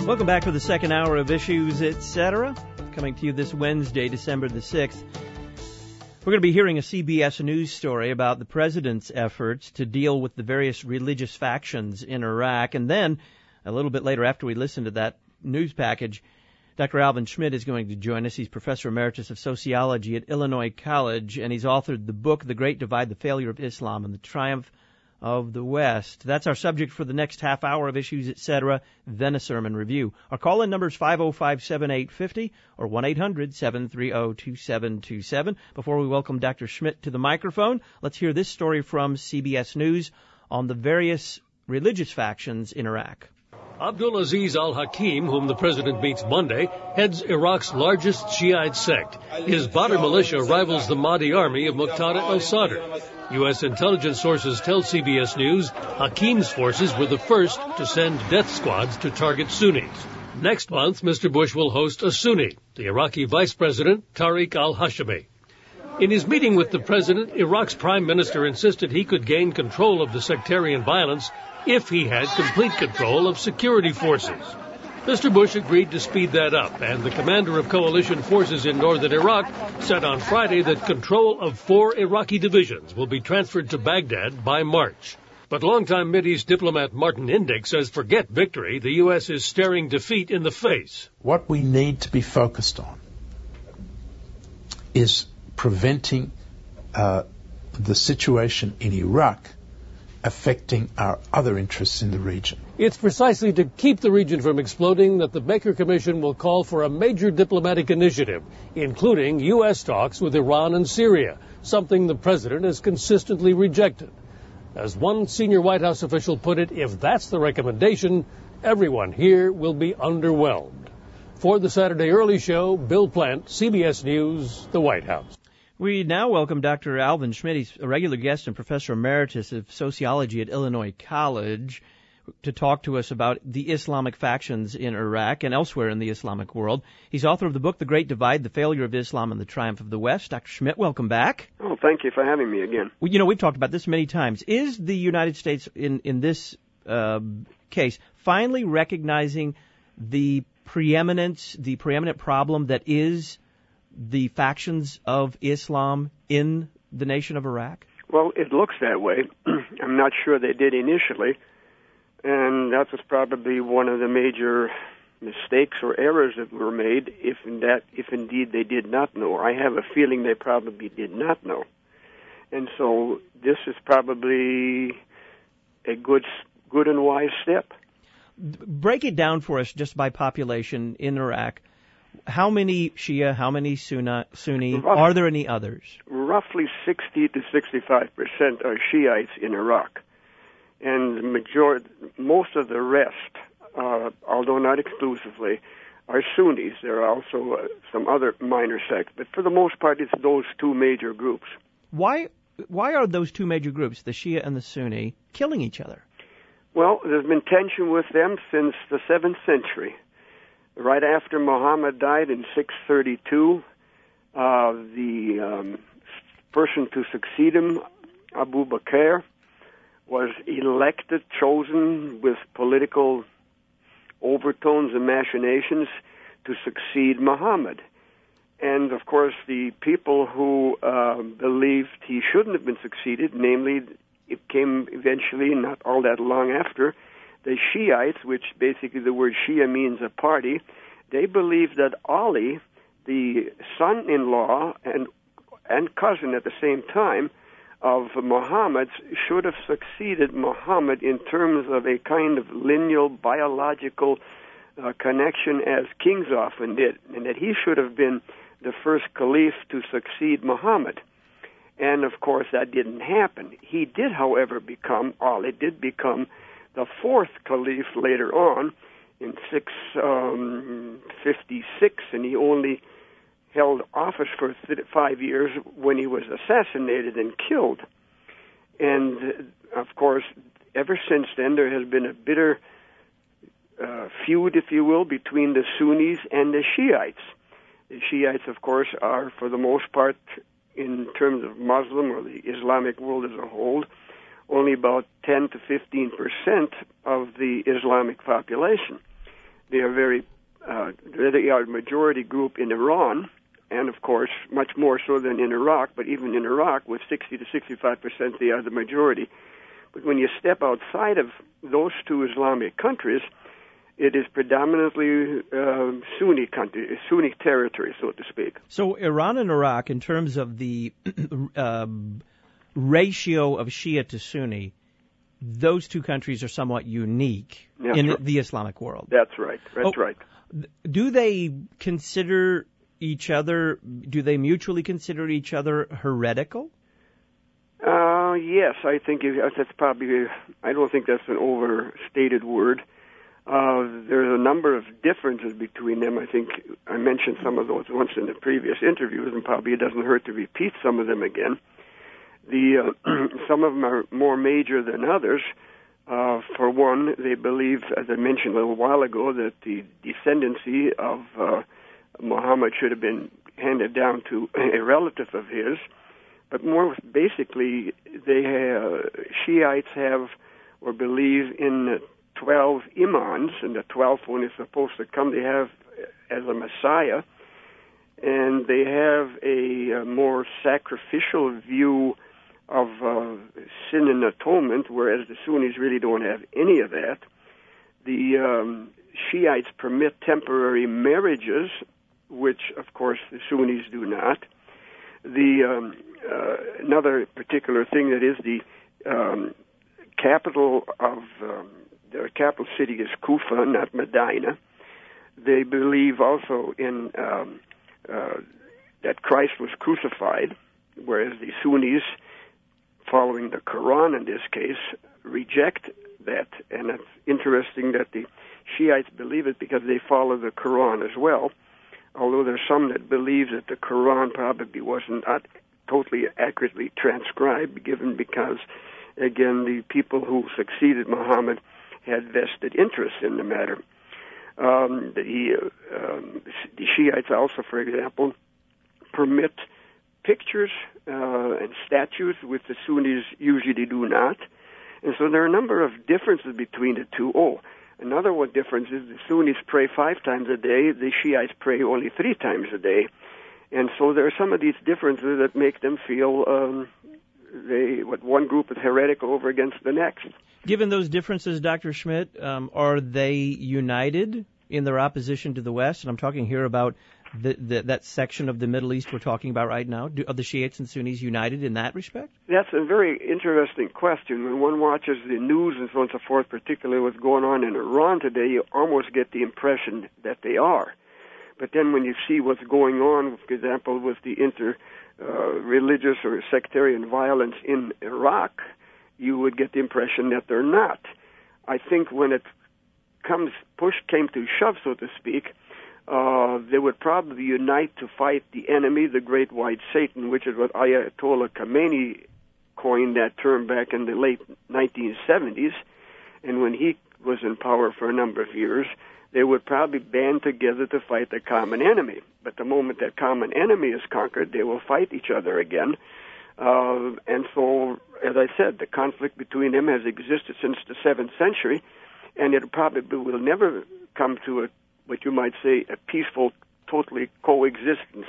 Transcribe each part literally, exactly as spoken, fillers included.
Welcome back for the second hour of Issues, et cetera. Coming to you this Wednesday, December the sixth. We're going to be hearing a C B S News story about the president's efforts to deal with the various religious factions in Iraq. And then, a little bit later after we listen to that news package, Doctor Alvin Schmidt is going to join us. He's Professor Emeritus of Sociology at Illinois College, and he's authored the book, The Great Divide, The Failure of Islam and the Triumph of the West. That's our subject for the next half hour of Issues, et cetera, then a sermon review. Our call-in number is five oh five, seven eight five oh or one eight hundred, seven three oh, two seven two seven. Before we welcome Doctor Schmidt to the microphone, let's hear this story from C B S News on the various religious factions in Iraq. Abdulaziz al-Hakim, whom the president meets Monday, heads Iraq's largest Shiite sect. His Badr militia rivals the Mahdi army of Muqtada al-Sadr. U S intelligence sources tell C B S News Hakim's forces were the first to send death squads to target Sunnis. Next month, Mister Bush will host a Sunni, the Iraqi vice president, Tariq al-Hashimi. In his meeting with the president, Iraq's prime minister insisted he could gain control of the sectarian violence if he had complete control of security forces. Mister Bush agreed to speed that up, and the commander of coalition forces in northern Iraq said on Friday that control of four Iraqi divisions will be transferred to Baghdad by March. But longtime Mideast diplomat Martin Indyk says forget victory, the U S is staring defeat in the face. What we need to be focused on is preventing uh, the situation in Iraq affecting our other interests in the region. It's precisely to keep the region from exploding that the Baker Commission will call for a major diplomatic initiative, including U S talks with Iran and Syria, something the president has consistently rejected. As one senior White House official put it, if that's the recommendation, everyone here will be underwhelmed. For the Saturday Early Show, Bill Plant, C B S News, the White House. We now welcome Doctor Alvin Schmidt. He's a regular guest and Professor Emeritus of Sociology at Illinois College to talk to us about the Islamic factions in Iraq and elsewhere in the Islamic world. He's author of the book, The Great Divide, The Failure of Islam and the Triumph of the West. Doctor Schmidt, welcome back. Oh, thank you for having me again. Well, you know, we've talked about this many times. Is the United States, in, in this uh, case, finally recognizing the preeminence, the preeminent problem that is the factions of Islam in the nation of Iraq? Well, it looks that way. I'm not sure they did initially, and that was probably one of the major mistakes or errors that were made, if in that, if indeed they did not know. I have a feeling they probably did not know. And so this is probably a good, good and wise step. Break it down for us just by population in Iraq. How many Shia, how many Sunni, Sunni? Rough, are there any others? Roughly sixty to sixty-five percent are Shiites in Iraq. And the majority, most of the rest, uh, although not exclusively, are Sunnis. There are also uh, some other minor sects, but for the most part it's those two major groups. Why, why are those two major groups, the Shia and the Sunni, killing each other? Well, there's been tension with them since the seventh century. Right after Muhammad died in six thirty-two, uh, the um, person to succeed him, Abu Bakr, was elected, chosen with political overtones and machinations to succeed Muhammad. And, of course, the people who uh, believed he shouldn't have been succeeded, namely, it came eventually, not all that long after, the Shiites, which basically the word Shia means a party, they believed that Ali, the son-in-law and and cousin at the same time of Muhammad, should have succeeded Muhammad in terms of a kind of lineal biological uh, connection as kings often did, and that he should have been the first caliph to succeed Muhammad. And, of course, that didn't happen. He did, however, become, Ali did become the fourth caliph later on in six fifty-six, and he only held office for th- five years when he was assassinated and killed. And, of course, ever since then there has been a bitter uh, feud, if you will, between the Sunnis and the Shiites. The Shiites, of course, are, for the most part, in terms of Muslim or the Islamic world as a whole, only about ten to fifteen percent of the Islamic population. They are very, uh, they are a majority group in Iran, and of course, much more so than in Iraq, but even in Iraq, with sixty to sixty-five percent, they are the majority. But when you step outside of those two Islamic countries, it is predominantly uh, Sunni country, Sunni territory, so to speak. So Iran and Iraq, in terms of the uh, ratio of Shia to Sunni, those two countries are somewhat unique That's in right. the Islamic world. That's right. That's oh, right. Do they consider each other, do they mutually consider each other heretical? Uh, yes, I think that's probably, I don't think that's an overstated word. Uh, there's a number of differences between them. I think I mentioned some of those once in the previous interviews, and probably it doesn't hurt to repeat some of them again. The uh, some of them are more major than others. Uh, for one, they believe, as I mentioned a little while ago, that the descendancy of uh, Muhammad should have been handed down to a relative of his. But more basically, they have, Shiites have or believe in twelve imams, and the twelfth one is supposed to come. They have as a Messiah, and they have a, a more sacrificial view of uh, sin and atonement, whereas the Sunnis really don't have any of that. The um, Shiites permit temporary marriages, which, of course, the Sunnis do not. The um, uh, another particular thing that is the um, capital of um, their capital city is Kufa, not Medina. They believe also in um, uh, that Christ was crucified, whereas the Sunnis, following the Quran in this case, reject that. And it's interesting that the Shiites believe it because they follow the Quran as well, although there's some that believe that the Quran probably wasn't not totally accurately transcribed, given because, again, the people who succeeded Muhammad had vested interest in the matter. Um, the, uh, um, the Shiites also, for example, permit pictures uh, and statues, which the Sunnis usually do not. And so there are a number of differences between the two. Oh, another one difference is the Sunnis pray five times a day, the Shiites pray only three times a day. And so there are some of these differences that make them feel um, they what one group is heretical over against the next. Given those differences, Doctor Schmidt, um, are they united in their opposition to the West? And I'm talking here about the, the, that section of the Middle East we're talking about right now. Do, are the Shiites and Sunnis united in that respect? That's a very interesting question. When one watches the news and so on and so forth, particularly what's going on in Iran today, you almost get the impression that they are. But then when you see what's going on, for example, with the inter-religious uh, or sectarian violence in Iraq, you would get the impression that they're not. I think when it comes, push came to shove, so to speak, uh, they would probably unite to fight the enemy, the great white Satan, which is what Ayatollah Khomeini coined that term back in the late nineteen seventies. And when he was in power for a number of years, they would probably band together to fight the common enemy. But the moment that common enemy is conquered, they will fight each other again. Uh, and so, as I said, the conflict between them has existed since the seventh century, and it probably will never come to a, what you might say, a peaceful, totally coexistence.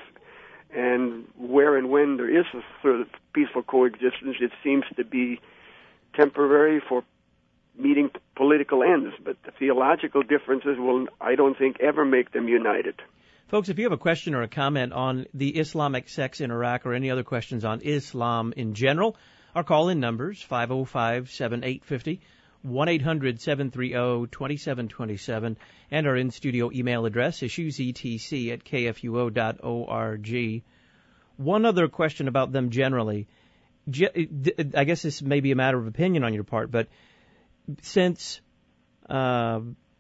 And where and when there is a sort of peaceful coexistence, it seems to be temporary for meeting political ends. But the theological differences will, I don't think, ever make them united. Folks, if you have a question or a comment on the Islamic sects in Iraq or any other questions on Islam in general, our call-in numbers, five oh five, seven eight five oh, one eight hundred, seven three zero, two seven two seven, and our in-studio email address, issuesetc at k f u o dot org. One other question about them generally. I guess this may be a matter of opinion on your part, but since uh,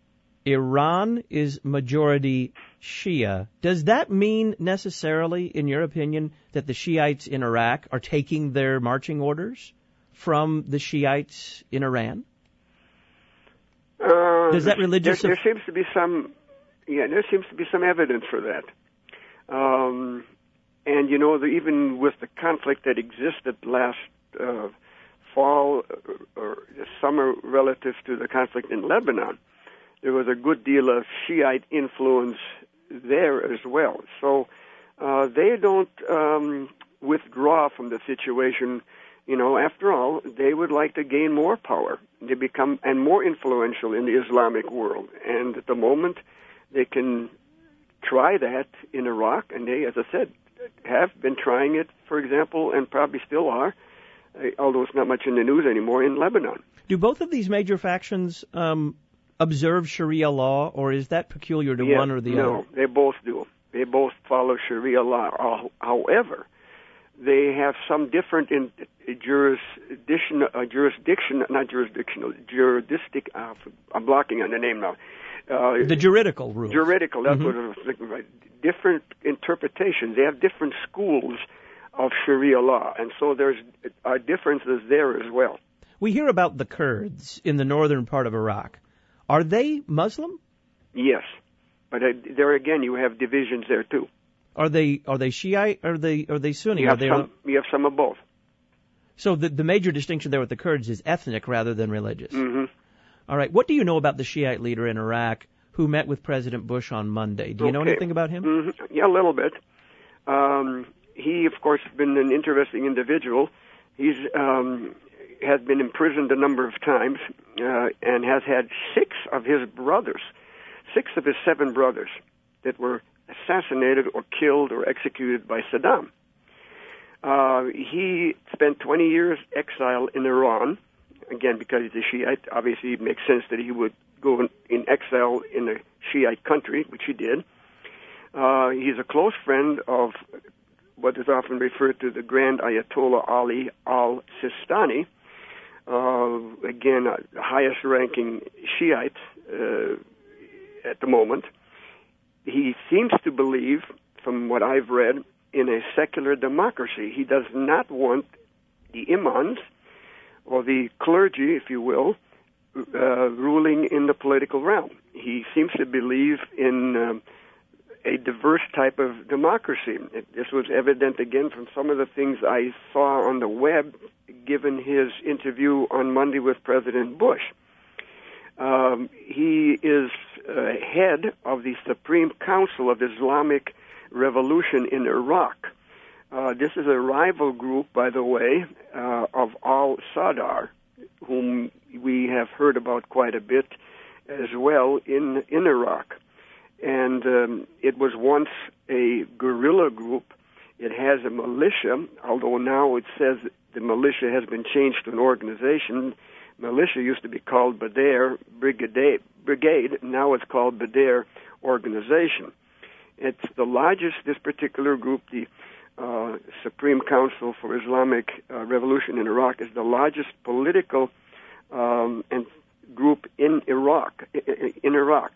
Iran is majority Shia, does that mean necessarily, in your opinion, that the Shiites in Iraq are taking their marching orders from the Shiites in Iran? Uh, does that religious... There, there seems to be some, yeah, there seems to be some evidence for that. Um, and, you know, the, even with the conflict that existed last uh, fall or, or summer relative to the conflict in Lebanon, there was a good deal of Shiite influence there as well. So uh, they don't um, withdraw from the situation. You know, after all, they would like to gain more power. They become and more influential in the Islamic world. And at the moment, they can try that in Iraq, and they, as I said, have been trying it, for example, and probably still are, uh, although it's not much in the news anymore, in Lebanon. Do both of these major factions um, observe Sharia law, or is that peculiar to yeah, one or the no, other? No, they both do. They both follow Sharia law. However, they have some different in jurisdiction, uh, jurisdiction, not jurisdictional, juristic. Uh, I'm blocking on the name now. Uh, the juridical rules. Juridical, that's mm-hmm. what I was thinking, right. Different interpretations. They have different schools of Sharia law, and so there's uh, differences there as well. We hear about the Kurds in the northern part of Iraq. Are they Muslim? Yes, but uh, there again, you have divisions there too. Are they are they Shiite or are they are they Sunni? You have, are they some, you have some of both. So the the major distinction there with the Kurds is ethnic rather than religious. Mm-hmm. All right. What do you know about the Shiite leader in Iraq who met with President Bush on Monday? Do you okay. know anything about him? Mm-hmm. Yeah, a little bit. Um, he, of course, has been an interesting individual. He's um, has been imprisoned a number of times uh, and has had six of his brothers, six of his seven brothers that were assassinated or killed or executed by Saddam. Uh, he spent twenty years exiled in Iran. Again, because he's a Shiite, obviously it makes sense that he would go in, in exile in a Shiite country, which he did. Uh, he's a close friend of what is often referred to the Grand Ayatollah Ali al-Sistani, uh, again, uh, the highest-ranking Shiite uh, at the moment. He seems to believe, from what I've read, in a secular democracy. He does not want the imams, or the clergy, if you will, uh, ruling in the political realm. He seems to believe in um, a diverse type of democracy. It, this was evident, again, from some of the things I saw on the web, given his interview on Monday with President Bush. Um, he is uh, head of the Supreme Council of Islamic Revolution in Iraq. Uh, this is a rival group, by the way, uh, of al-Sadr, whom we have heard about quite a bit as well in, in Iraq. And um, it was once a guerrilla group. It has a militia, although now it says the militia has been changed to an organization. Militia used to be called Badr Brigade, Brigade. Now it's called Badr Organization. It's the largest, this particular group, the Uh, Supreme Council for Islamic uh, Revolution in Iraq, is the largest political um, and group in Iraq. In Iraq,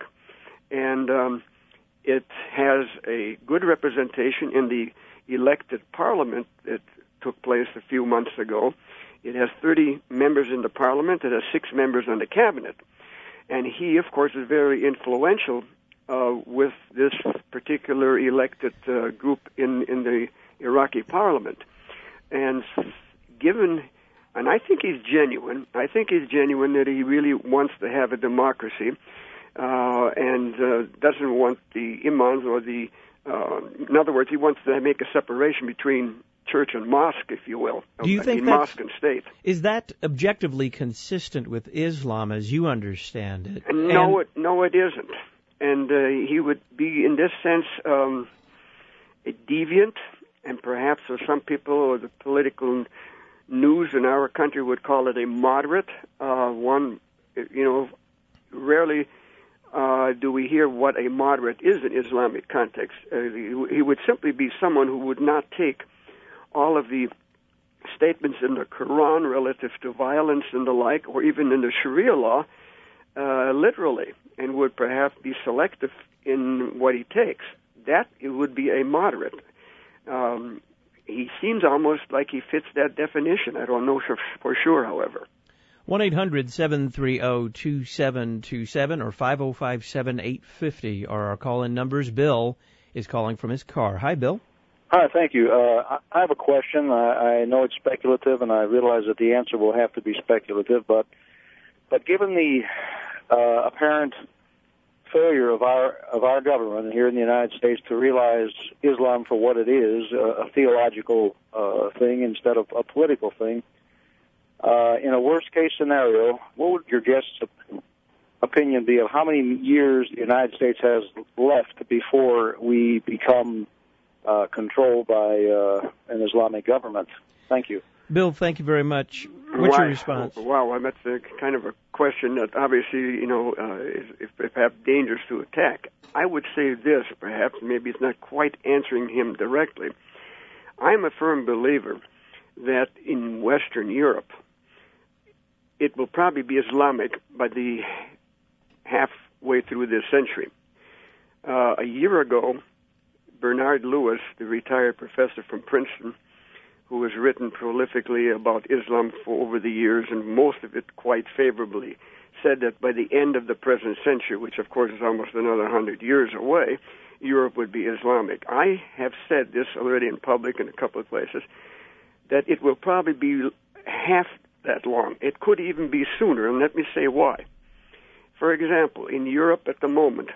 and um, it has a good representation in the elected parliament that took place a few months ago. It has thirty members in the parliament. It has six members on the cabinet, and he, of course, is very influential uh, with this particular elected uh, group in in the Iraqi parliament. And given, and I think he's genuine, I think he's genuine that he really wants to have a democracy uh, and uh, doesn't want the imams or the, uh, in other words, he wants to make a separation between church and mosque, if you will. Do you I think mean, that's, mosque and state. Is that objectively consistent with Islam as you understand it? No, and, it, no, it isn't. And uh, he would be, in this sense, um, a deviant, and perhaps for some people or the political news in our country would call it a moderate uh, one. You know, rarely uh, do we hear what a moderate is in Islamic context. Uh, he, he would simply be someone who would not take all of the statements in the Quran relative to violence and the like, or even in the Sharia law, uh, literally, and would perhaps be selective in what he takes. That it would be a moderate. Um, he seems almost like he fits that definition. I don't know for, for sure, however. one eight hundred seven three zero two seven two seven or five oh five seven eight five oh are our call-in numbers. Bill is calling from his car. Hi, Bill. Hi, thank you. Uh, I have a question. I, I know it's speculative, and I realize that the answer will have to be speculative, but but given the uh, apparent failure of our of our government here in the United States to realize Islam for what it is, a, a theological uh, thing instead of a political thing. Uh, in a worst-case scenario, what would your guest's opinion be of how many years the United States has left before we become uh, controlled by uh, an Islamic government? Thank you. Bill, thank you very much. What's Why, your response? Wow, that's a kind of a question that obviously, you know, uh, is, is perhaps dangerous to attack. I would say this, perhaps, maybe it's not quite answering him directly. I'm a firm believer that in Western Europe, it will probably be Islamic by the halfway through this century. Uh, a year ago, Bernard Lewis, the retired professor from Princeton, who has written prolifically about Islam for over the years, and most of it quite favorably, said that by the end of the present century, which of course is almost another hundred years away, Europe would be Islamic. I have said this already in public in a couple of places, that it will probably be half that long. It could even be sooner, and let me say why. For example, in Europe at the moment,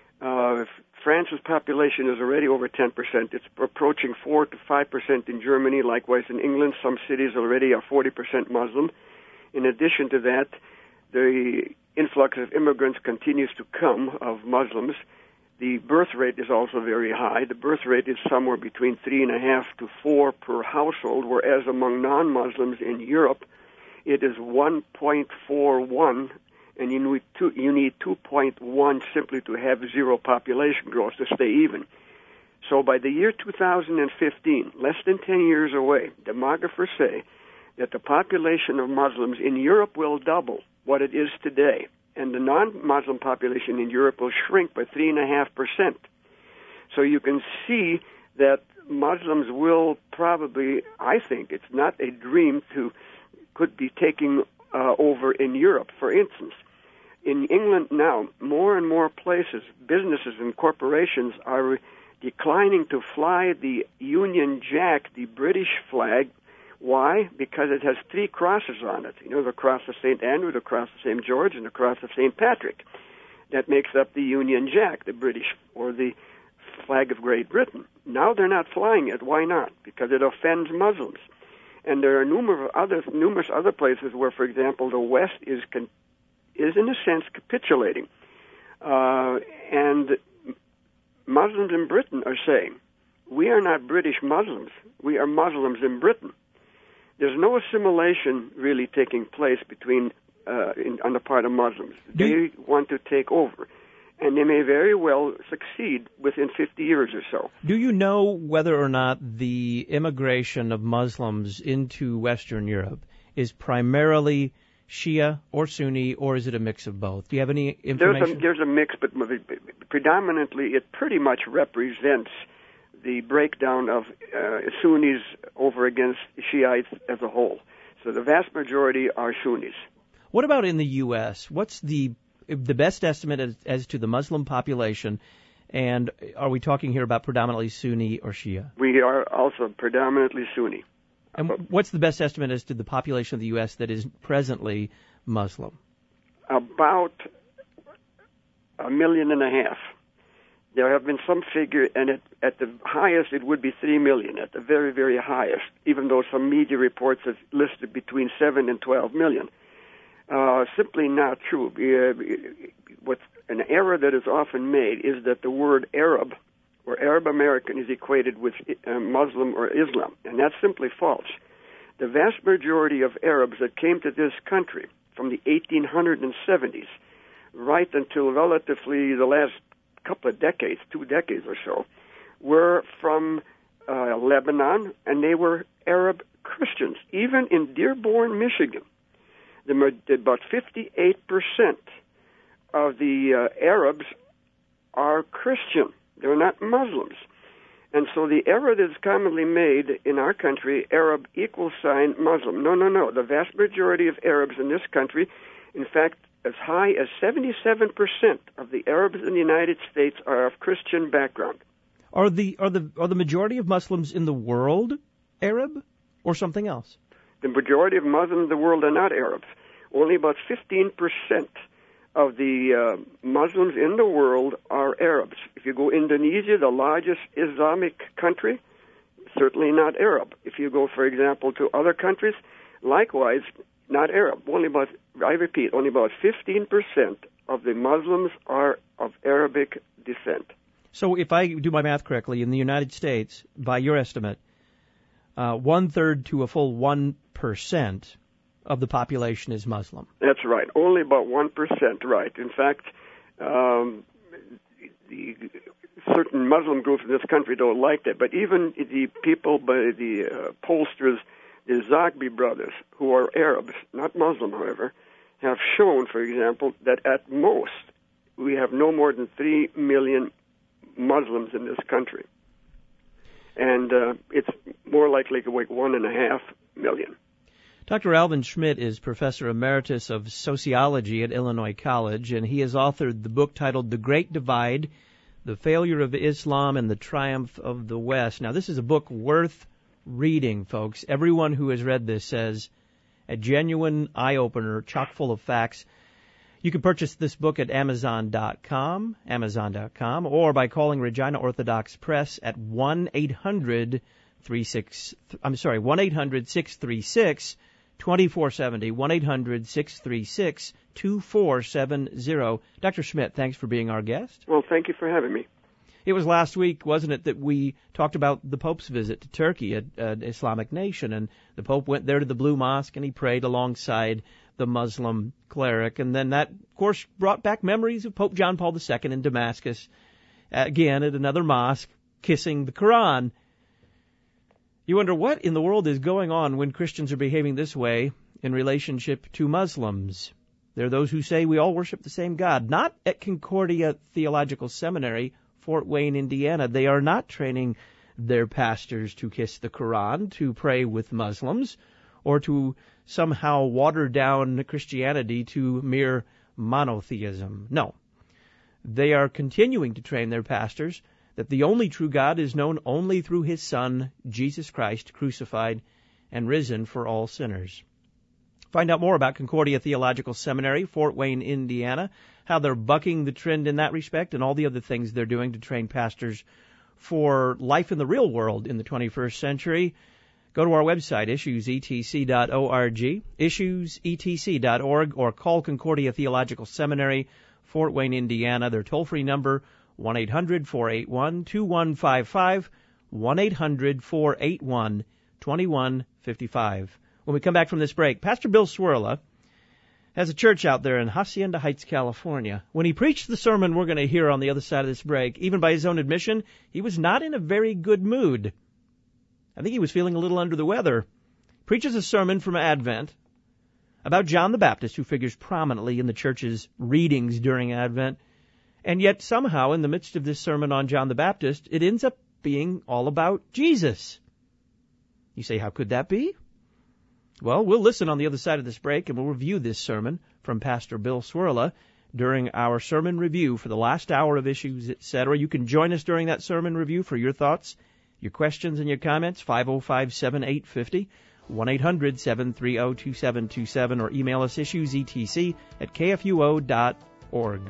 uh, France's population is already over ten percent. It's approaching four to five percent in Germany. Likewise in England, some cities already are forty percent Muslim. In addition to that, the influx of immigrants continues to come of Muslims. The birth rate is also very high. The birth rate is somewhere between three and a half to four per household, whereas among non-Muslims in Europe, it is one point four one. And you need two, you need two point one simply to have zero population growth to stay even. So by the year two thousand fifteen, less than ten years away, demographers say that the population of Muslims in Europe will double what it is today, and the non-Muslim population in Europe will shrink by three point five percent. So you can see that Muslims will probably, I think, it's not a dream to, could be taking uh, over in Europe, for instance. In England now, more and more places, businesses and corporations are declining to fly the Union Jack, the British flag. Why? Because it has three crosses on it. You know, the cross of Saint Andrew, the cross of Saint George, and the cross of Saint Patrick. That makes up the Union Jack, the British, or the flag of Great Britain. Now they're not flying it. Why not? Because it offends Muslims. And there are numerous other, numerous other places where, for example, the West is con- is in a sense capitulating. Uh, and Muslims in Britain are saying, we are not British Muslims, we are Muslims in Britain. There's no assimilation really taking place between uh, in, on the part of Muslims. Do they you, want to take over, and they may very well succeed within fifty years or so. do you know whether or not the immigration of Muslims into Western Europe is primarily Shia or Sunni, or is it a mix of both? Do you have any information? There's a, there's a mix, but predominantly it pretty much represents the breakdown of uh, Sunnis over against Shiites as a whole. So the vast majority are Sunnis. What about in the U S? What's the the best estimate as, as to the Muslim population, and are we talking here about predominantly Sunni or Shia? We are also predominantly Sunni. And what's the best estimate as to the population of the U S that is presently Muslim? About a million and a half. There have been some figure, and it, at the highest it would be three million, at the very, very highest, even though some media reports have listed between seven and twelve million. Uh, simply not true. Uh, what's an error that is often made is that the word Arab or Arab American is equated with uh, Muslim or Islam, and that's simply false. The vast majority of Arabs that came to this country from the eighteen seventies right until relatively the last couple of decades, two decades or so, were from uh, Lebanon, and they were Arab Christians. Even in Dearborn, Michigan, the, about fifty-eight percent of the uh, Arabs are Christian. They're not Muslims. And so the error that is commonly made in our country, Arab equals sign Muslim. No, no, no. The vast majority of Arabs in this country, in fact, as high as seventy-seven percent of the Arabs in the United States are of Christian background. Are the are the are the majority of Muslims in the world Arab or something else? The majority of Muslims in the world are not Arabs. Only about fifteen percent of the uh, Muslims in the world are Arabs. If you go Indonesia, the largest Islamic country, certainly not Arab. If you go, for example, to other countries, likewise, not Arab. Only about, I repeat, only about fifteen percent of the Muslims are of Arabic descent. So if I do my math correctly, in the United States, by your estimate, uh, one-third to a full one percent of the population is Muslim. That's right. Only about one percent, right. In fact, um, the certain Muslim groups in this country don't like that. But even the people, by the uh, pollsters, the Zagbi brothers, who are Arabs, not Muslim, however, have shown, for example, that at most we have no more than three million Muslims in this country. And uh, it's more likely to like one and a half million. Doctor Alvin Schmidt is Professor Emeritus of Sociology at Illinois College, and he has authored the book titled The Great Divide, The Failure of Islam and the Triumph of the West. Now, this is a book worth reading, folks. Everyone who has read this says a genuine eye-opener, chock full of facts. You can purchase this book at Amazon dot com, Amazon dot com, or by calling Regina Orthodox Press at one eight hundred three six. I'm sorry, one eight hundred six three six two four seven zero, one eight hundred six three six two four seven zero. Doctor Schmidt, thanks for being our guest. Well, thank you for having me. It was last week, wasn't it, that we talked about the Pope's visit to Turkey, an Islamic nation, and the Pope went there to the Blue Mosque and he prayed alongside the Muslim cleric, and then that, of course, brought back memories of Pope John Paul the Second in Damascus, again at another mosque, kissing the Quran. You wonder what in the world is going on when Christians are behaving this way in relationship to Muslims. There are those who say we all worship the same God. Not at Concordia Theological Seminary, Fort Wayne, Indiana. They are not training their pastors to kiss the Quran, to pray with Muslims, or to somehow water down Christianity to mere monotheism. No. They are continuing to train their pastors that the only true God is known only through His Son, Jesus Christ, crucified and risen for all sinners. Find out more about Concordia Theological Seminary, Fort Wayne, Indiana, how they're bucking the trend in that respect, and all the other things they're doing to train pastors for life in the real world in the twenty-first century. Go to our website, issues e t c dot org, issues e t c dot org, or call Concordia Theological Seminary, Fort Wayne, Indiana. Their toll-free number, one eight hundred four eight one two one five five, one eight hundred four eight one two one five five. When we come back from this break, Pastor Bill Cwirla has a church out there in Hacienda Heights, California. When he preached the sermon we're going to hear on the other side of this break, even by his own admission, he was not in a very good mood. I think he was feeling a little under the weather. Preaches a sermon from Advent about John the Baptist, who figures prominently in the church's readings during Advent. And yet somehow, in the midst of this sermon on John the Baptist, it ends up being all about Jesus. You say, how could that be? Well, we'll listen on the other side of this break, and we'll review this sermon from Pastor Bill Cwirla during our sermon review for the last hour of Issues, et cetera. You can join us during that sermon review for your thoughts, your questions, and your comments, five oh five, seven eight five oh, one eight hundred seven three oh two seven two seven, or email us issuesetc at k f u o dot org.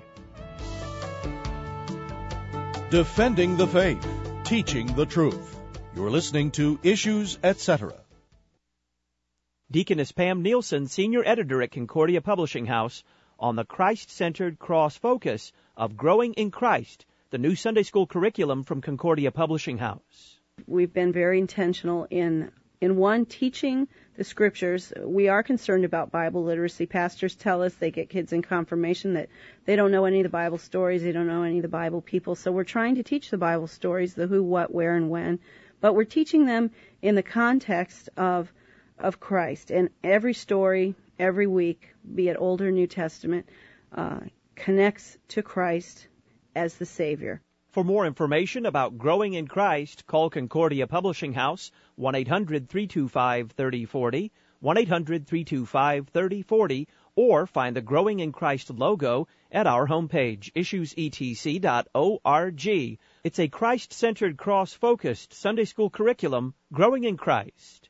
Defending the faith, teaching the truth. You're listening to Issues, et cetera. Deaconess Pam Nielsen, Senior Editor at Concordia Publishing House, on the Christ-centered cross focus of Growing in Christ, the new Sunday school curriculum from Concordia Publishing House. We've been very intentional in, in one, teaching the Scriptures. We are concerned about Bible literacy. Pastors tell us they get kids in confirmation that they don't know any of the Bible stories, they don't know any of the Bible people. So we're trying to teach the Bible stories, the who, what, where, and when. But we're teaching them in the context of of Christ. And every story, every week, be it Old or New Testament, uh, connects to Christ as the Savior. For more information about Growing in Christ, call Concordia Publishing House, one eight hundred three two five three oh four oh, one eight hundred three two five three oh four oh, or find the Growing in Christ logo at our homepage, issues e t c dot org. It's a Christ-centered, cross-focused Sunday school curriculum, Growing in Christ.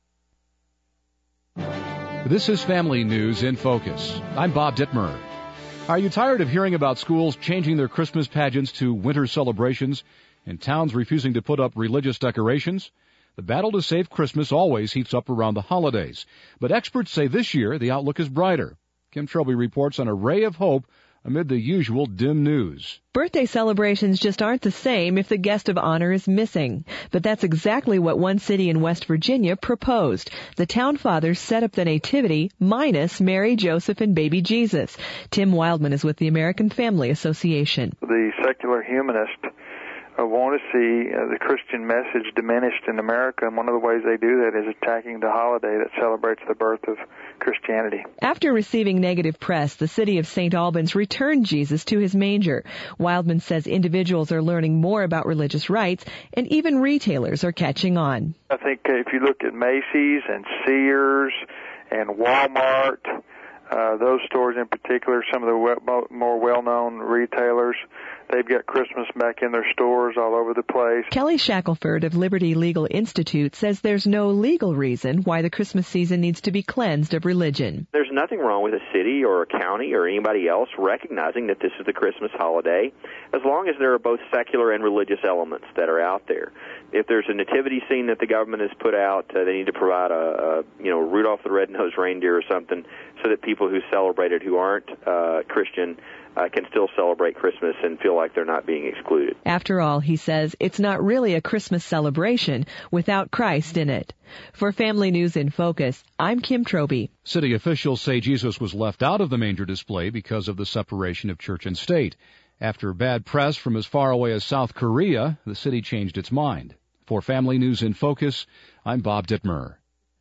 This is Family News in Focus. I'm Bob Dittmer. Are you tired of hearing about schools changing their Christmas pageants to winter celebrations and towns refusing to put up religious decorations? The battle to save Christmas always heats up around the holidays, but experts say this year the outlook is brighter. Kim Trophy reports on a ray of hope amid the usual dim news. Birthday celebrations just aren't the same if the guest of honor is missing. But that's exactly what one city in West Virginia proposed. The town fathers set up the nativity minus Mary, Joseph, and baby Jesus. Tim Wildman is with the American Family Association. The secular humanist uh, want to see uh, the Christian message diminished in America, and one of the ways they do that is attacking the holiday that celebrates the birth of Christianity. After receiving negative press, the city of Saint Albans returned Jesus to his manger. Wildman says individuals are learning more about religious rights, and even retailers are catching on. I think if you look at Macy's and Sears and Walmart, uh, those stores in particular, some of the we- more well-known retailers, they've got Christmas back in their stores all over the place. Kelly Shackelford of Liberty Legal Institute says there's no legal reason why the Christmas season needs to be cleansed of religion. There's nothing wrong with a city or a county or anybody else recognizing that this is the Christmas holiday, as long as there are both secular and religious elements that are out there. If there's a nativity scene that the government has put out, uh, they need to provide a, a, you know, Rudolph the Red-Nosed Reindeer or something so that people who celebrate it who aren't uh, Christian Uh, can still celebrate Christmas and feel like they're not being excluded. After all, he says, it's not really a Christmas celebration without Christ in it. For Family News in Focus, I'm Kim Trophy. City officials say Jesus was left out of the manger display because of the separation of church and state. After bad press from as far away as South Korea, the city changed its mind. For Family News in Focus, I'm Bob Dittmer.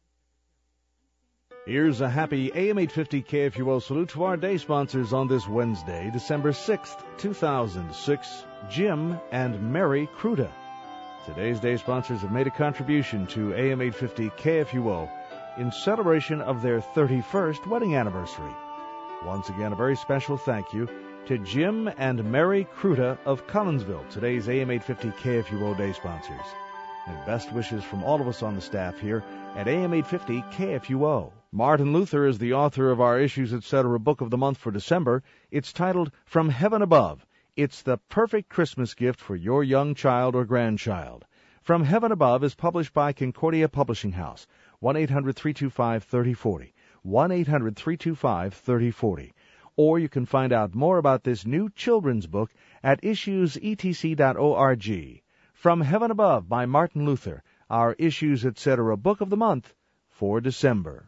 Here's a happy A M eight fifty K F U O salute to our day sponsors on this Wednesday, December sixth, two thousand six, Jim and Mary Kruta. Today's day sponsors have made a contribution to A M eight fifty K F U O in celebration of their thirty-first wedding anniversary. Once again, a very special thank you to Jim and Mary Kruta of Collinsville, today's A M eight fifty K F U O day sponsors. And best wishes from all of us on the staff here at A M eight fifty K F U O. Martin Luther is the author of our Issues Etc. book of the month for December. It's titled From Heaven Above. It's the perfect Christmas gift for your young child or grandchild. From Heaven Above is published by Concordia Publishing House, one eight hundred three two five three oh four oh, one eight hundred three two five three oh four oh. Or you can find out more about this new children's book at issues e t c dot org. From Heaven Above by Martin Luther, our Issues Etc. book of the month for December.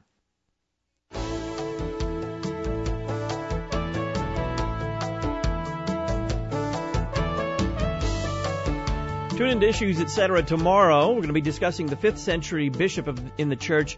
Tune in to Issues Etc. tomorrow. We're going to be discussing the fifth century bishop of, in the church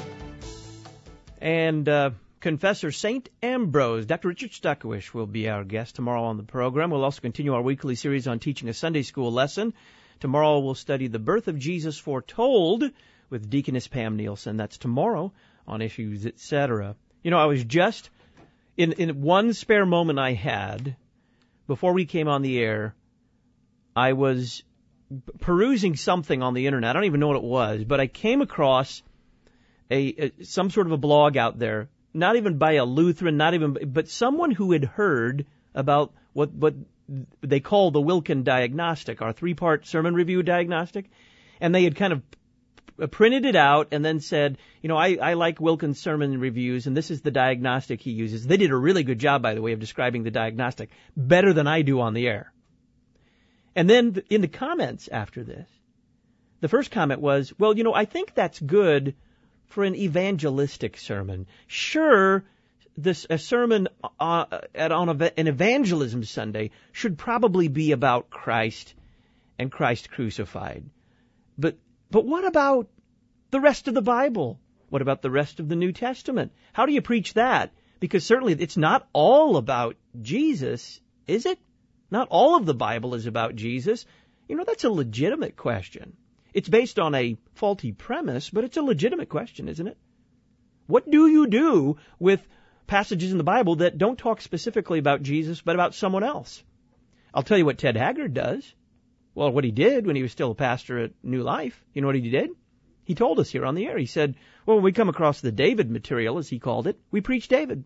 and uh, confessor Saint Ambrose. Doctor Richard Stuckish will be our guest tomorrow on the program. We'll also continue our weekly series on teaching a Sunday school lesson. Tomorrow we'll study the birth of Jesus foretold with Deaconess Pam Nielsen. That's tomorrow on Issues Etc. You know, I was just, in, in one spare moment I had, before we came on the air, I was perusing something on the internet. I don't even know what it was, but I came across a, a some sort of a blog out there, not even by a Lutheran, not even, but someone who had heard about what what they call the Wilkin Diagnostic, our three-part sermon review diagnostic, and they had kind of printed it out and then said, you know, I, I like Wilkin's sermon reviews, and this is the diagnostic he uses. They did a really good job, by the way, of describing the diagnostic, better than I do on the air. And then in the comments after this, the first comment was, well, you know, I think that's good for an evangelistic sermon. Sure, this a sermon uh, at, on a, an evangelism Sunday should probably be about Christ and Christ crucified. But but what about the rest of the Bible? What about the rest of the New Testament? How do you preach that? Because certainly it's not all about Jesus, is it? Not all of the Bible is about Jesus. You know, that's a legitimate question. It's based on a faulty premise, but it's a legitimate question, isn't it? What do you do with passages in the Bible that don't talk specifically about Jesus, but about someone else? I'll tell you what Ted Haggard does. Well, what he did when he was still a pastor at New Life, you know what he did? He told us here on the air. He said, well, when we come across the David material, as he called it, we preach David.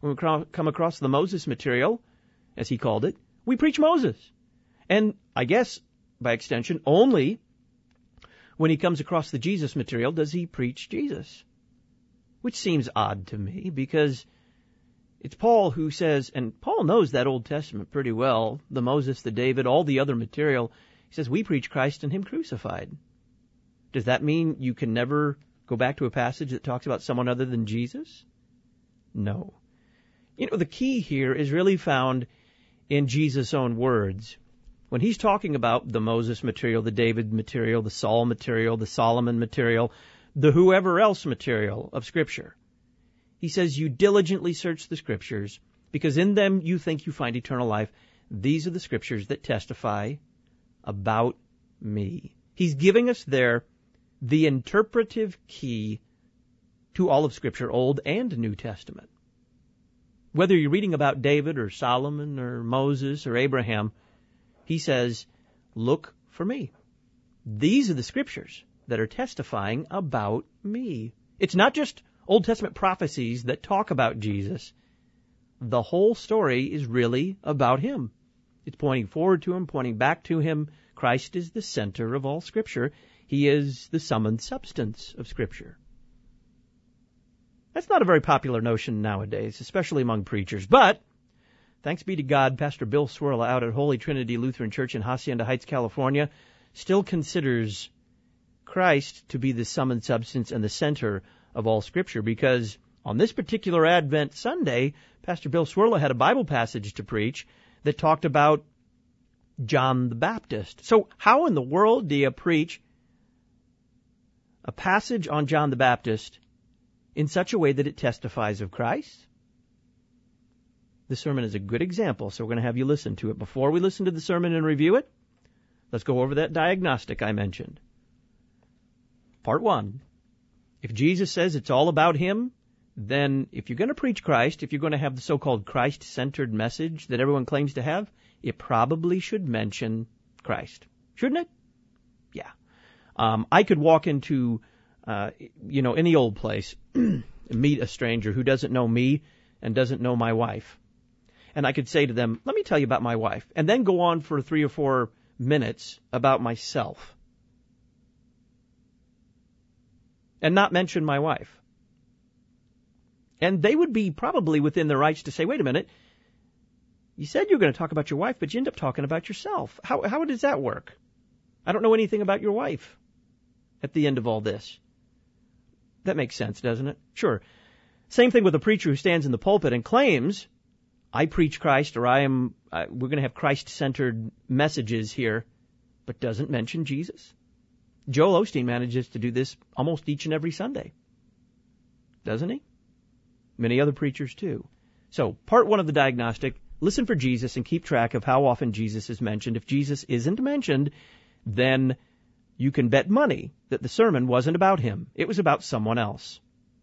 when we come across the Moses material, as he called it, we preach Moses. And I guess, by extension, only when he comes across the Jesus material does he preach Jesus. Which seems odd to me, because it's Paul who says, and Paul knows that Old Testament pretty well, the Moses, the David, all the other material. He says, we preach Christ and him crucified. Does that mean you can never go back to a passage that talks about someone other than Jesus? No. You know, the key here is really found in Jesus' own words. When he's talking about the Moses material, the David material, the Saul material, the Solomon material, the whoever else material of Scripture, he says, you diligently search the Scriptures because in them you think you find eternal life. These are the Scriptures that testify about me. He's giving us there the interpretive key to all of Scripture, Old and New Testament. Whether you're reading about David or Solomon or Moses or Abraham, he says, look for me. These are the Scriptures that are testifying about me. It's not just Old Testament prophecies that talk about Jesus. The whole story is really about him. It's pointing forward to him, pointing back to him. Christ is the center of all Scripture. He is the sum and substance of Scripture. That's not a very popular notion nowadays, especially among preachers. But thanks be to God, Pastor Bill Swirla out at Holy Trinity Lutheran Church in Hacienda Heights, California, still considers Christ to be the sum and substance and the center of all Scripture, because on this particular Advent Sunday, Pastor Bill Swirla had a Bible passage to preach that talked about John the Baptist. So how in the world do you preach a passage on John the Baptist in such a way that it testifies of Christ? The sermon is a good example, so we're going to have you listen to it. Before we listen to the sermon and review it, let's go over that diagnostic I mentioned. Part one. If Jesus says it's all about him, then if you're going to preach Christ, if you're going to have the so-called Christ-centered message that everyone claims to have, it probably should mention Christ. Shouldn't it? Yeah. Um, I could walk into, uh, you know, any old place, meet a stranger who doesn't know me and doesn't know my wife. And I could say to them, let me tell you about my wife, and then go on for three or four minutes about myself. And not mention my wife. And they would be probably within their rights to say, wait a minute, you said you were going to talk about your wife, but you end up talking about yourself. How, how does that work? I don't know anything about your wife at the end of all this. That makes sense, doesn't it? Sure. Same thing with a preacher who stands in the pulpit and claims, I preach Christ, or I am, uh, we're going to have Christ-centered messages here, but doesn't mention Jesus. Joel Osteen manages to do this almost each and every Sunday. Doesn't he? Many other preachers too. So, part one of the diagnostic, listen for Jesus and keep track of how often Jesus is mentioned. If Jesus isn't mentioned, then you can bet money that the sermon wasn't about him. It was about someone else.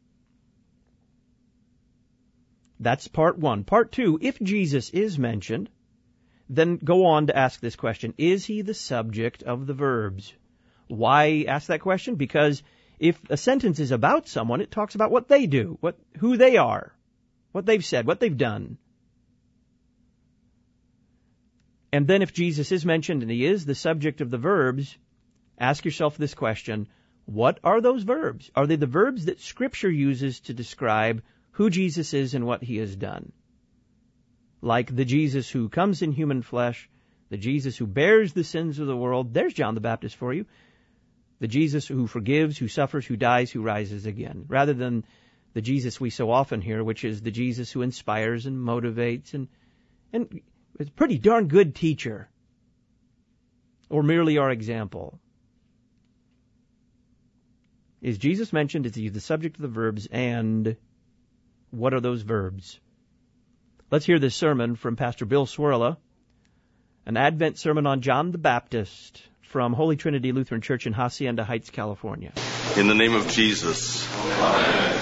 That's part one. Part two, if Jesus is mentioned, then go on to ask this question. Is he the subject of the verbs? Why ask that question? Because if a sentence is about someone, it talks about what they do, what who they are, what they've said, what they've done. And then if Jesus is mentioned and he is the subject of the verbs, ask yourself this question. What are those verbs? Are they the verbs that Scripture uses to describe who Jesus is and what he has done? Like the Jesus who comes in human flesh, the Jesus who bears the sins of the world. There's John the Baptist for you. The Jesus who forgives, who suffers, who dies, who rises again. Rather than the Jesus we so often hear, which is the Jesus who inspires and motivates and, and is a pretty darn good teacher. Or merely our example. Is Jesus mentioned? Is he the subject of the verbs? And what are those verbs? Let's hear this sermon from Pastor Bill Swirla, an Advent sermon on John the Baptist from Holy Trinity Lutheran Church in Hacienda Heights, California. In the name of Jesus. Amen.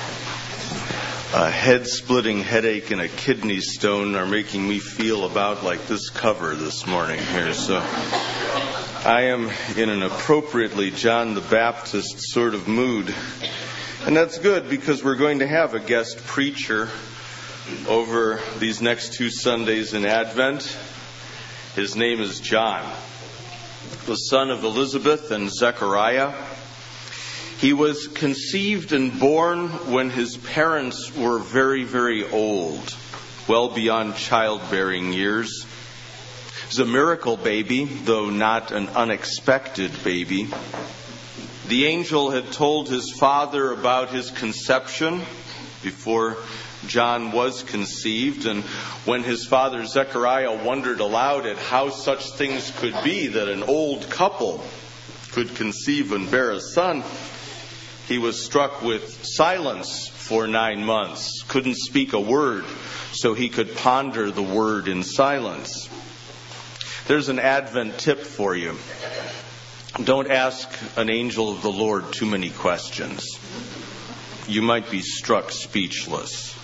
A head-splitting headache and a kidney stone are making me feel about like this cover this morning here. So I am in an appropriately John the Baptist sort of mood. And that's good because we're going to have a guest preacher over these next two Sundays in Advent. His name is John, the son of Elizabeth and Zechariah. He was conceived and born when his parents were very, very old, well beyond childbearing years. He was a miracle baby, though not an unexpected baby. The angel had told his father about his conception before John was conceived, and when his father Zechariah wondered aloud at how such things could be that an old couple could conceive and bear a son, he was struck with silence for nine months, couldn't speak a word, so he could ponder the word in silence. There's an Advent tip for you. Don't ask an angel of the Lord too many questions. You might be struck speechless.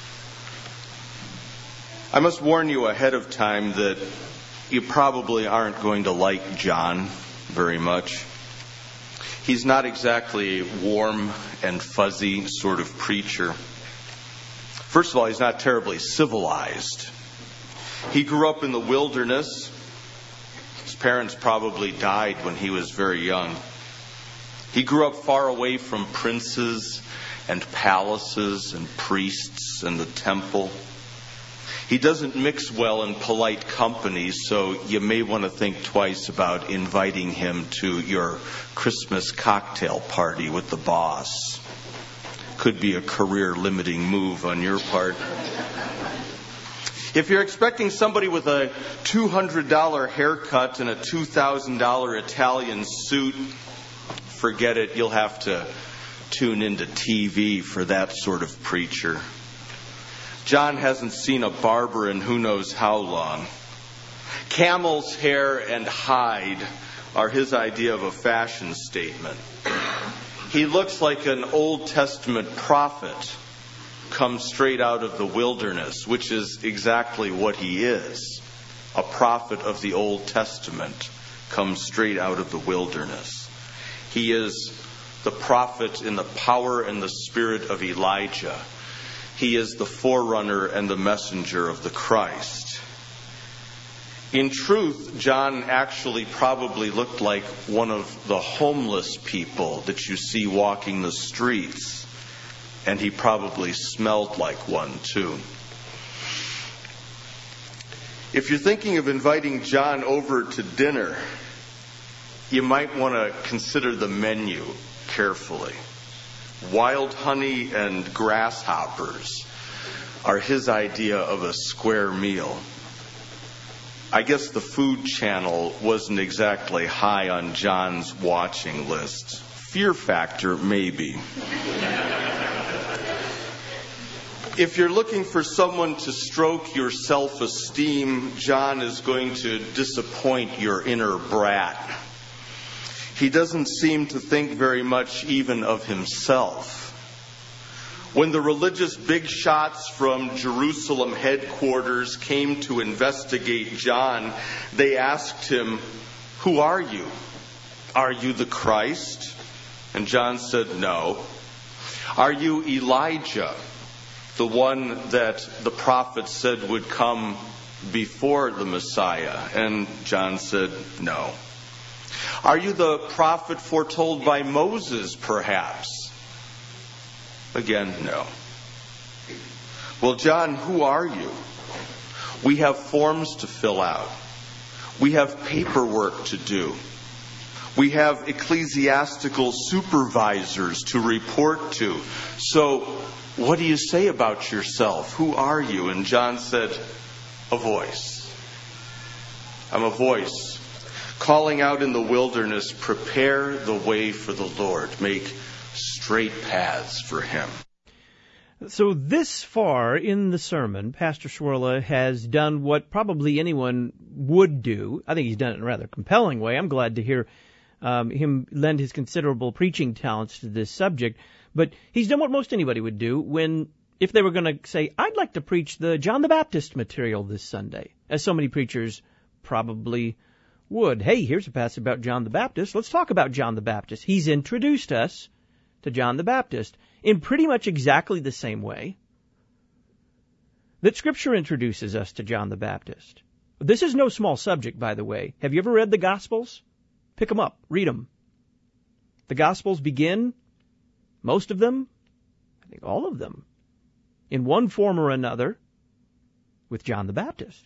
I must warn you ahead of time that you probably aren't going to like John very much. He's not exactly a warm and fuzzy sort of preacher. First of all, he's not terribly civilized. He grew up in the wilderness. His parents probably died when he was very young. He grew up far away from princes and palaces and priests and the temple. He doesn't mix well in polite company, so you may want to think twice about inviting him to your Christmas cocktail party with the boss. Could be a career-limiting move on your part. If you're expecting somebody with a two hundred dollars haircut and a two thousand dollars Italian suit, forget it. You'll have to tune into T V for that sort of preacher. John hasn't seen a barber in who knows how long. Camel's hair and hide are his idea of a fashion statement. He looks like an Old Testament prophet come straight out of the wilderness, which is exactly what he is. A prophet of the Old Testament comes straight out of the wilderness. He is the prophet in the power and the spirit of Elijah. He is the forerunner and the messenger of the Christ. In truth, John actually probably looked like one of the homeless people that you see walking the streets. And he probably smelled like one, too. If you're thinking of inviting John over to dinner, you might want to consider the menu carefully. Wild honey and grasshoppers are his idea of a square meal. I guess the Food Channel wasn't exactly high on John's watching list. Fear Factor, maybe. If you're looking for someone to stroke your self-esteem, John is going to disappoint your inner brat. He doesn't seem to think very much even of himself. When the religious big shots from Jerusalem headquarters came to investigate John, they asked him, "Who are you? Are you the Christ?" And John said, "No." "Are you Elijah, the one that the prophet said would come before the Messiah?" And John said, "No." "Are you the prophet foretold by Moses, perhaps?" Again, no. "Well, John, who are you? We have forms to fill out. We have paperwork to do. We have ecclesiastical supervisors to report to. So, what do you say about yourself? Who are you?" And John said, "A voice. I'm a voice calling out in the wilderness, prepare the way for the Lord. Make straight paths for him." So this far in the sermon, Pastor Schwerle has done what probably anyone would do. I think he's done it in a rather compelling way. I'm glad to hear um, him lend his considerable preaching talents to this subject. But he's done what most anybody would do when, if they were going to say, "I'd like to preach the John the Baptist material this Sunday," as so many preachers probably would. Hey, here's a passage about John the Baptist. Let's talk about John the Baptist. He's introduced us to John the Baptist in pretty much exactly the same way that Scripture introduces us to John the Baptist. This is no small subject, by the way. Have you ever read the Gospels? Pick them up. Read them. The Gospels begin, most of them, I think all of them, in one form or another, with John the Baptist.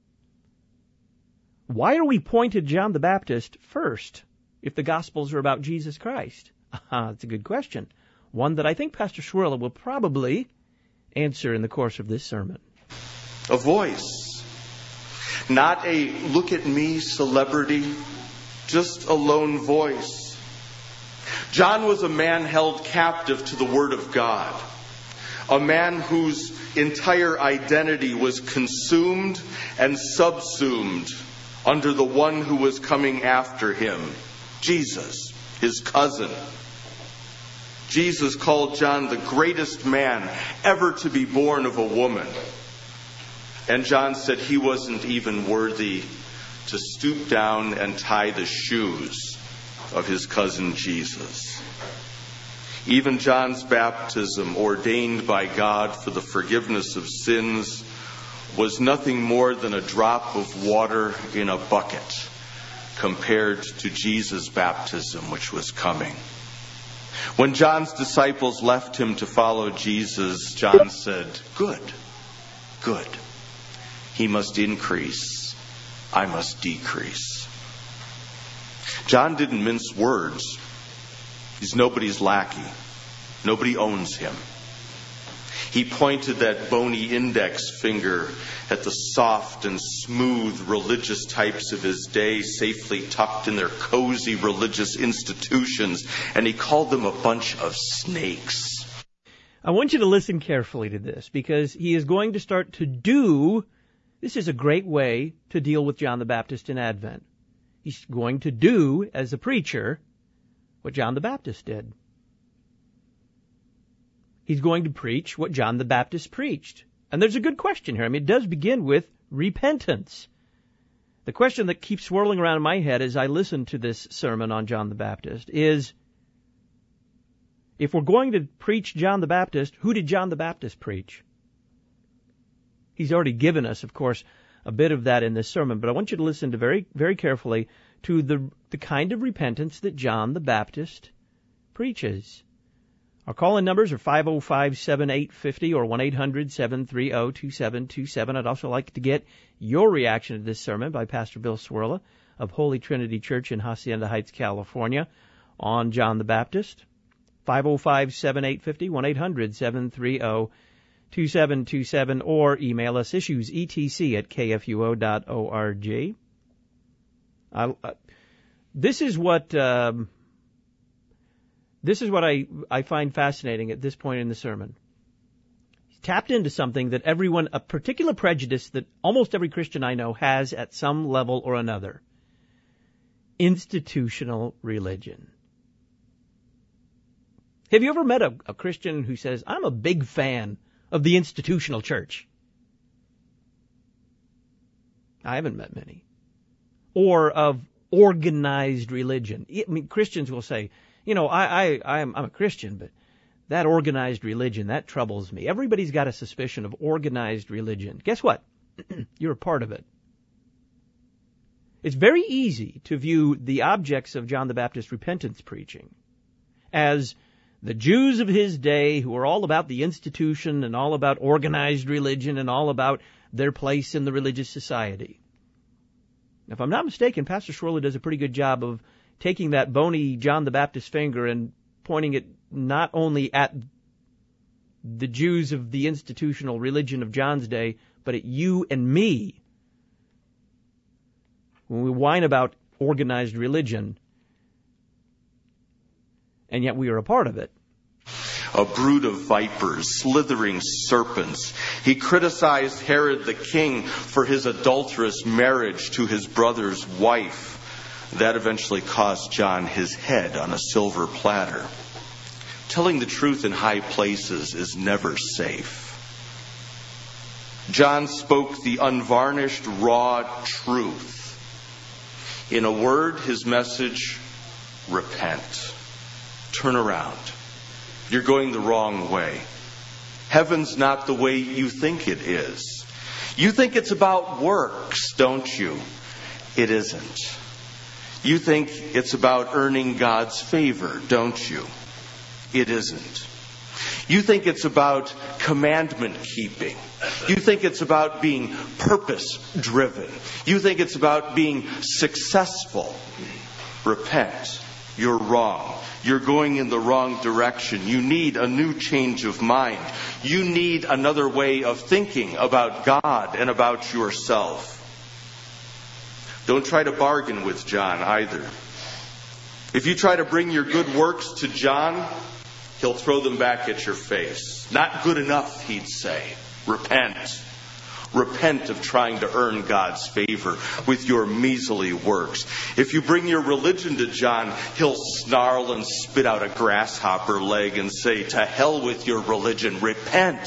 Why are we pointed John the Baptist first if the Gospels are about Jesus Christ? Ah, that's a good question. One that I think Pastor Swirla will probably answer in the course of this sermon. A voice. Not a look-at-me celebrity, just a lone voice. John was a man held captive to the Word of God. A man whose entire identity was consumed and subsumed under the one who was coming after him, Jesus, his cousin. Jesus called John the greatest man ever to be born of a woman. And John said he wasn't even worthy to stoop down and tie the shoes of his cousin Jesus. Even John's baptism, ordained by God for the forgiveness of sins, was nothing more than a drop of water in a bucket compared to Jesus' baptism, which was coming. When John's disciples left him to follow Jesus, John said, "Good, good. He must increase. I must decrease." John didn't mince words. He's nobody's lackey. Nobody owns him. He pointed that bony index finger at the soft and smooth religious types of his day, safely tucked in their cozy religious institutions, and he called them a bunch of snakes. I want you to listen carefully to this, because he is going to start to do, this is a great way to deal with John the Baptist in Advent. He's going to do, as a preacher, what John the Baptist did. He's going to preach what John the Baptist preached. And there's a good question here. I mean, it does begin with repentance. The question that keeps swirling around in my head as I listen to this sermon on John the Baptist is, if we're going to preach John the Baptist, who did John the Baptist preach? He's already given us, of course, a bit of that in this sermon, but I want you to listen to very, very carefully to the, the kind of repentance that John the Baptist preaches. Our call-in numbers are five oh five, seven eight five oh or one eight hundred, seven three oh, two seven two seven. I'd also like to get your reaction to this sermon by Pastor Bill Swirla of Holy Trinity Church in Hacienda Heights, California, on John the Baptist. five oh five, seven eight five oh, one eight hundred, seven three oh, two seven two seven, or email us issues e t c at k f u o dot org. I, uh, this is what... Um, This is what I, I find fascinating at this point in the sermon. He's tapped into something that everyone, a particular prejudice that almost every Christian I know has at some level or another. Institutional religion. Have you ever met a, a Christian who says, "I'm a big fan of the institutional church"? I haven't met many. Or of organized religion. I mean, Christians will say, You know, I, I, I'm, I'm a Christian, but that organized religion, that troubles me. Everybody's got a suspicion of organized religion. Guess what? You're a part of it. It's very easy to view the objects of John the Baptist repentance preaching as the Jews of his day who are all about the institution and all about organized religion and all about their place in the religious society. If I'm not mistaken, Pastor Swirla does a pretty good job of taking that bony John the Baptist finger and pointing it not only at the Jews of the institutional religion of John's day, but at you and me. When we whine about organized religion, and yet we are a part of it. A brood of vipers, slithering serpents. He criticized Herod the king for his adulterous marriage to his brother's wife. That eventually cost John his head on a silver platter. Telling the truth in high places is never safe. John spoke the unvarnished, raw truth. In a word, his message, repent. Turn around. You're going the wrong way. Heaven's not the way you think it is. You think it's about works, don't you? It isn't. You think it's about earning God's favor, don't you? It isn't. You think it's about commandment keeping. You think it's about being purpose driven. You think it's about being successful. Repent. You're wrong. You're going in the wrong direction. You need a new change of mind. You need another way of thinking about God and about yourself. Don't try to bargain with John either. If you try to bring your good works to John, he'll throw them back at your face. Not good enough, he'd say. Repent. Repent of trying to earn God's favor with your measly works. If you bring your religion to John, he'll snarl and spit out a grasshopper leg and say, to hell with your religion, repent.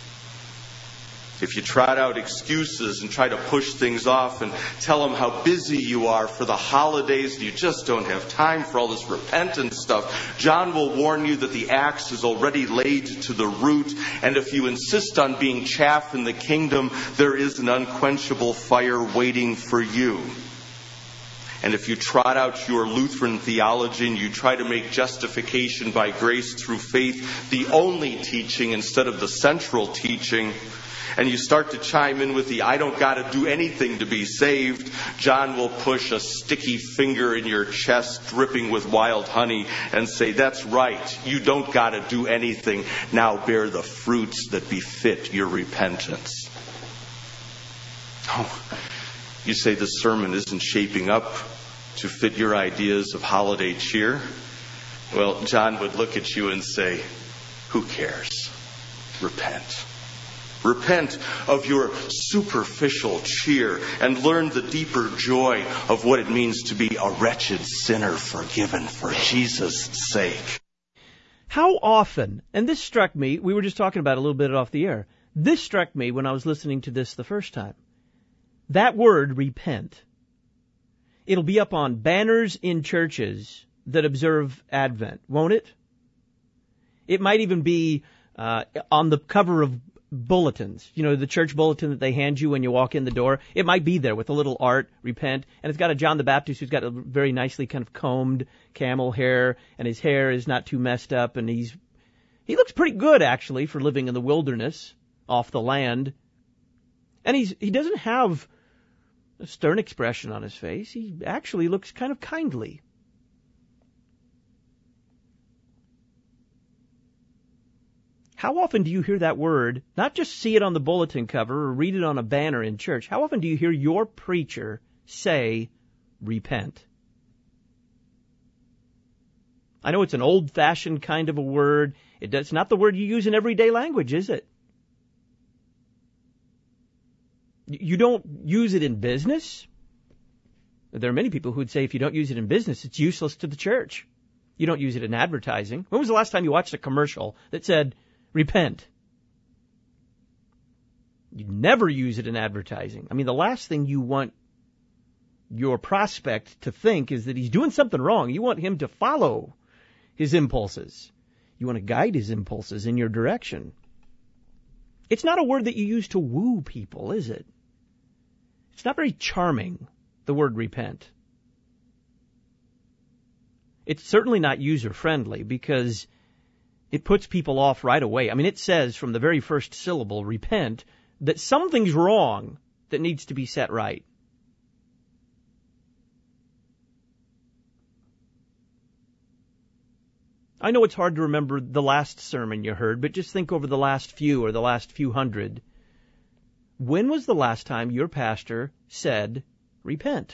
If you trot out excuses and try to push things off and tell them how busy you are for the holidays and you just don't have time for all this repentance stuff, John will warn you that the axe is already laid to the root, and if you insist on being chaff in the kingdom, there is an unquenchable fire waiting for you. And if you trot out your Lutheran theology and you try to make justification by grace through faith the only teaching instead of the central teaching, and you start to chime in with the I don't got to do anything to be saved, John will push a sticky finger in your chest dripping with wild honey and say, that's right, you don't got to do anything. Now bear the fruits that befit your repentance. Oh, you say the sermon isn't shaping up to fit your ideas of holiday cheer? Well, John would look at you and say, who cares? Repent. Repent of your superficial cheer and learn the deeper joy of what it means to be a wretched sinner forgiven for Jesus' sake. How often, and this struck me, we were just talking about it a little bit off the air, this struck me when I was listening to this the first time. That word, repent, it'll be up on banners in churches that observe Advent, won't it? It might even be uh, on the cover of bulletins, you know, the church bulletin that they hand you when you walk in the door. It might be there with a little art, repent, and it's got a John the Baptist who's got a very nicely kind of combed camel hair, and his hair is not too messed up, and he's he looks pretty good actually for living in the wilderness off the land. And he's he doesn't have a stern expression on his face. He actually looks kind of kindly. How often do you hear that word, not just see it on the bulletin cover or read it on a banner in church, how often do you hear your preacher say, repent? I know it's an old-fashioned kind of a word. It does, it's not the word you use in everyday language, is it? You don't use it in business. There are many people who would say if you don't use it in business, it's useless to the church. You don't use it in advertising. When was the last time you watched a commercial that said, repent? You never use it in advertising. I mean, the last thing you want your prospect to think is that he's doing something wrong. You want him to follow his impulses. You want to guide his impulses in your direction. It's not a word that you use to woo people, is it? It's not very charming, the word repent. It's certainly not user-friendly because it puts people off right away. I mean, it says from the very first syllable, repent, that something's wrong that needs to be set right. I know it's hard to remember the last sermon you heard, but just think over the last few or the last few hundred. When was the last time your pastor said, repent?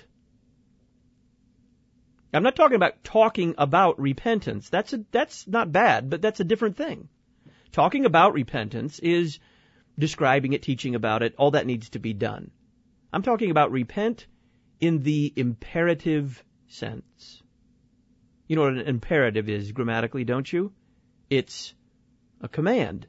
I'm not talking about talking about repentance. That's a, that's not bad, but that's a different thing. Talking about repentance is describing it, teaching about it. All that needs to be done. I'm talking about repent in the imperative sense. You know what an imperative is grammatically, don't you? It's a command.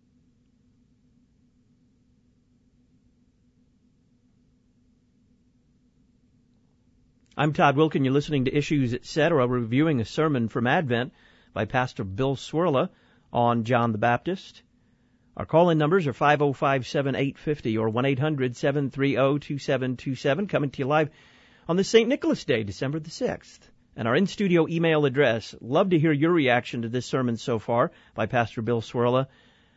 I'm Todd Wilken. You're listening to Issues, et cetera, reviewing a sermon from Advent by Pastor Bill Swirla on John the Baptist. Our call-in numbers are five oh five, seven eight five oh or one eight hundred, seven three oh, two seven two seven, coming to you live on this Saint Nicholas Day, December the sixth. And our in-studio email address, love to hear your reaction to this sermon so far by Pastor Bill Swirla,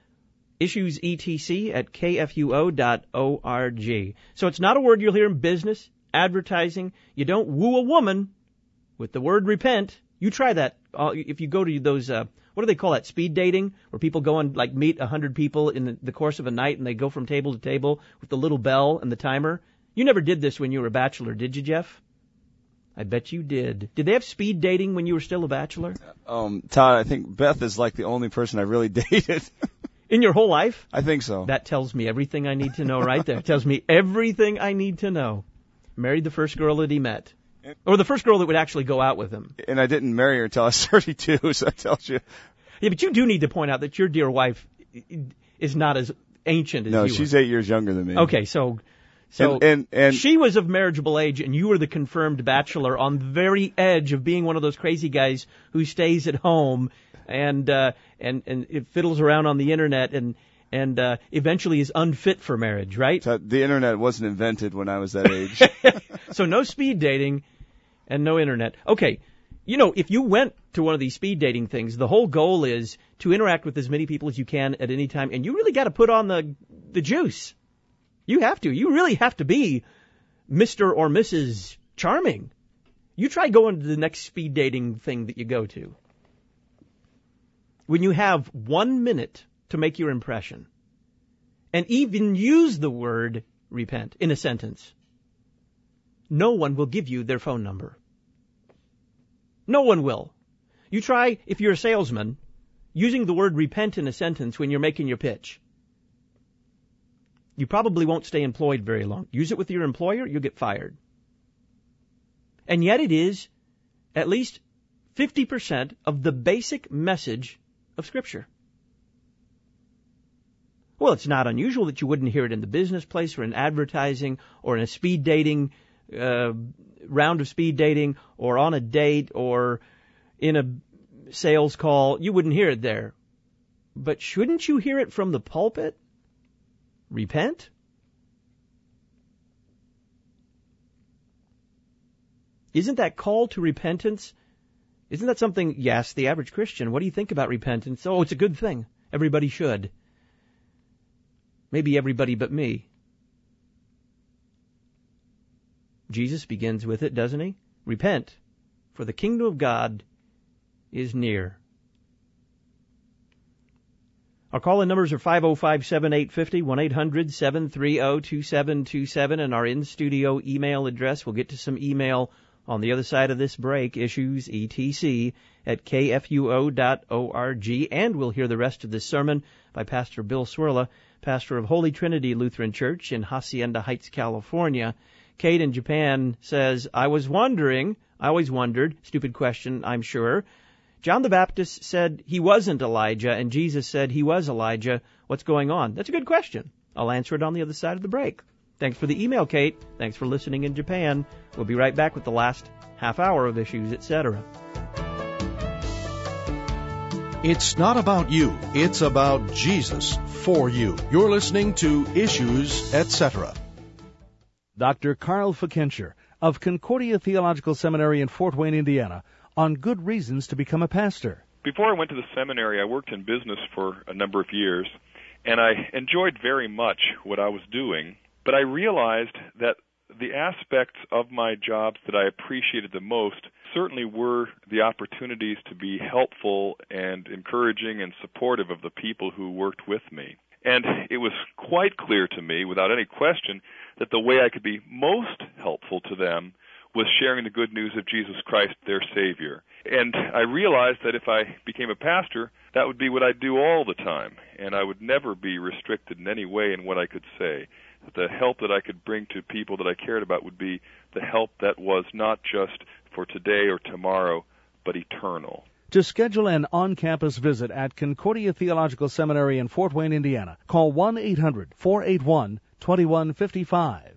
issuesetc at k f u o dot org. So it's not a word you'll hear in business, advertising. You don't woo a woman with the word repent. You try that. Uh, if you go to those, uh, what do they call that, speed dating, where people go and like meet a hundred people in the, the course of a night and they go from table to table with the little bell and the timer. You never did this when you were a bachelor, did you, Jeff? I bet you did. Did they have speed dating when you were still a bachelor? Um, Todd, I think Beth is like the only person I really dated. In your whole life? I think so. That tells me everything I need to know right there. It tells me everything I need to know. Married the first girl that he met. Or the first girl that would actually go out with him. And I didn't marry her until I was thirty-two, so that tells you. Yeah, but you do need to point out that your dear wife is not as ancient as no, you No, she's are. eight years younger than me. Okay, so so and, and, and she was of marriageable age, and you were the confirmed bachelor on the very edge of being one of those crazy guys who stays at home and uh, and and it fiddles around on the internet and and uh, eventually is unfit for marriage, right? So the internet wasn't invented when I was that age. So no speed dating and no internet. Okay, you know, if you went to one of these speed dating things, the whole goal is to interact with as many people as you can at any time, and you really got to put on the the juice. You have to. You really have to be Mister or Missus Charming. You try going to the next speed dating thing that you go to. When you have one minute to make your impression, and even use the word repent in a sentence, no one will give you their phone number. No one will. You try, if you're a salesman, using the word repent in a sentence when you're making your pitch. You probably won't stay employed very long. Use it with your employer, you'll get fired. And yet it is at least fifty percent of the basic message of Scripture. Well, it's not unusual that you wouldn't hear it in the business place or in advertising or in a speed dating uh, round of speed dating or on a date or in a sales call. You wouldn't hear it there. But shouldn't you hear it from the pulpit? Repent? Isn't that call to repentance? Isn't that something, yes, the average Christian, what do you think about repentance? Oh, it's a good thing. Everybody should. Maybe everybody but me. Jesus begins with it, doesn't he? Repent, for the kingdom of God is near. Our call-in numbers are five oh five, seven eight five oh, one eight hundred, seven three oh, two seven two seven, and our in-studio email address. We'll get to some email on the other side of this break, issues, E T C, at k f u o dot org, and we'll hear the rest of this sermon by Pastor Bill Swirla, pastor of Holy Trinity Lutheran Church in Hacienda Heights, California. Kate in Japan says, I was wondering, I always wondered, stupid question, I'm sure, John the Baptist said he wasn't Elijah, and Jesus said he was Elijah. What's going on? That's a good question. I'll answer it on the other side of the break. Thanks for the email, Kate. Thanks for listening in Japan. We'll be right back with the last half hour of Issues, et cetera. It's not about you. It's about Jesus for you. You're listening to Issues, et cetera. Doctor Carl Fickenscher of Concordia Theological Seminary in Fort Wayne, Indiana, on good reasons to become a pastor. Before I went to the seminary, I worked in business for a number of years, and I enjoyed very much what I was doing, but I realized that the aspects of my jobs that I appreciated the most certainly were the opportunities to be helpful and encouraging and supportive of the people who worked with me. And it was quite clear to me, without any question, that the way I could be most helpful to them was sharing the good news of Jesus Christ, their Savior. And I realized that if I became a pastor, that would be what I'd do all the time, and I would never be restricted in any way in what I could say. The help that I could bring to people that I cared about would be the help that was not just for today or tomorrow, but eternal. To schedule an on-campus visit at Concordia Theological Seminary in Fort Wayne, Indiana, call one eight hundred, four eight one, two one five five.